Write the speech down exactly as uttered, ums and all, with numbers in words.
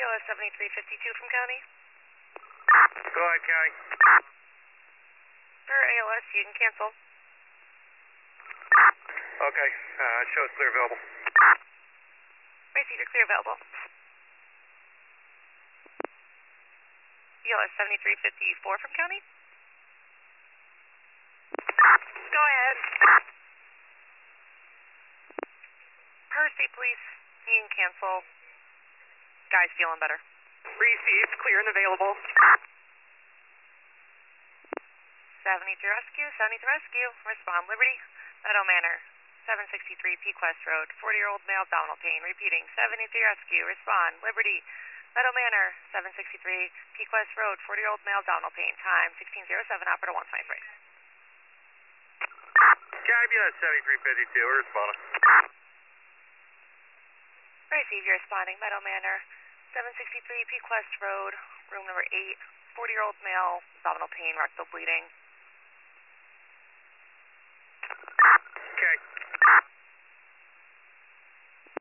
S seventy-three fifty-two from County. Go ahead, County. For A L S, you can cancel. Okay, uh, shows clear available. Receiver clear available. E L S seventy-three fifty-four from County. Go ahead. Per state police, you can cancel. Guy's feeling better. Received, clear and available. seventy-three Rescue, seventy-three Rescue, respond Liberty, Meadow Manor, seven sixty-three Pequest Road, forty-year-old male abdominal pain, repeating, seventy-three Rescue, respond Liberty, Meadow Manor, seven sixty-three Pequest Road, forty-year-old male abdominal pain, time sixteen oh seven, operator one twenty-three. County B S seventy-three fifty-two, we're responding. Receive, you're responding, Meadow Manor, seven sixty-three Pequest Road, room number eight, forty-year-old male, abdominal pain, rectal bleeding.